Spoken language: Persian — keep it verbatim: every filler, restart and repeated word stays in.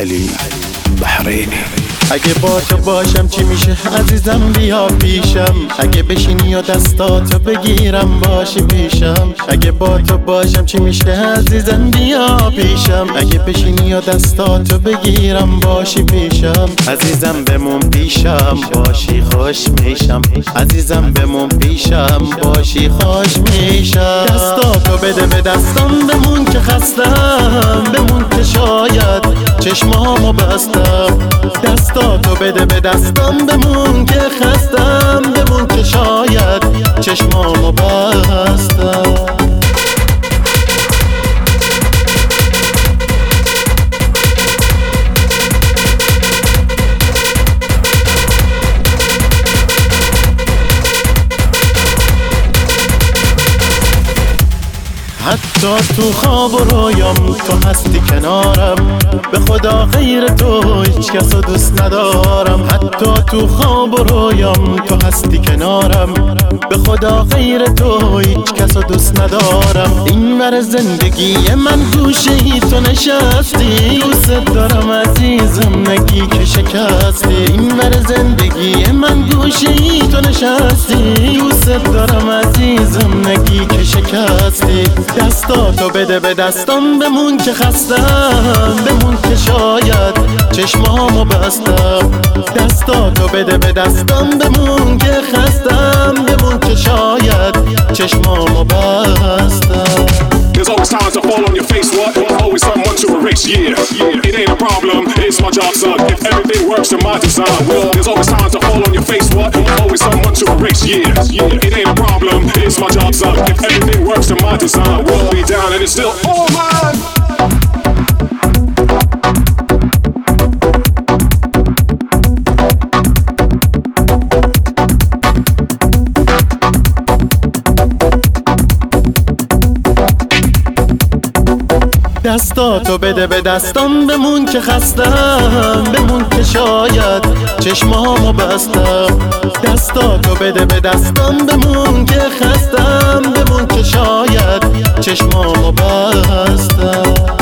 علی بحرینی. اگه با تو باشم چی میشه عزیزم بیا پیشم، اگه بشینی و دستاتو بگیرم باشی پیشم. اگه با تو باشم چی میشه عزیزم بیا پیشم، اگه بشینی و دستاتو بگیرم باشی پیشم. عزیزم بمون پیشم باشی خوش میشم، عزیزم بمون پیشم باشی خوش میشم. دستاتو بده به دستم بمون که خستم، بمون که شاید چشمامو بستم. دستاتو بده به دستم بمون که خستم، بمون که شاید چشمامو بستم. حتی تو خواب و رویام تو هستی کنارم، به خدا غیر تو هیچ کس رو دوست ندارم. حتی تو خواب و رویام تو هستی کنارم، به خدا غیر تو هیچ کس رو دوست ندارم. این ور زندگی من گوشه ای تو نشستی، دوست دارم عزیزم نگی که شکستی. این ور زندگی من گوشه ای تو نشستی، دوست دارم عزیزم نگی که شکستی. دستاتو بده به دستم بمون که خستم، بمون که شاید چشمامو بستم. دستاتو بده به دستم بمون که خستم، بمون که شاید چشمامو بستم. There's always time to fall on your face, what? Always someone to erase, yeah, yeah. It ain't a problem, it's my job, son. If everything works to my design, well, there's always time to fall on your face, what? Always someone to erase, yeah, yeah. It ain't a problem, it's my job, son. If everything works to my design, we'll be down and it's still all mine. دستاتو بده به دستم بمون که خستم، بمون که شاید چشمامو بستم. دستاتو بده به دستم بمون که خستم، بمون که شاید چشمامو بستم.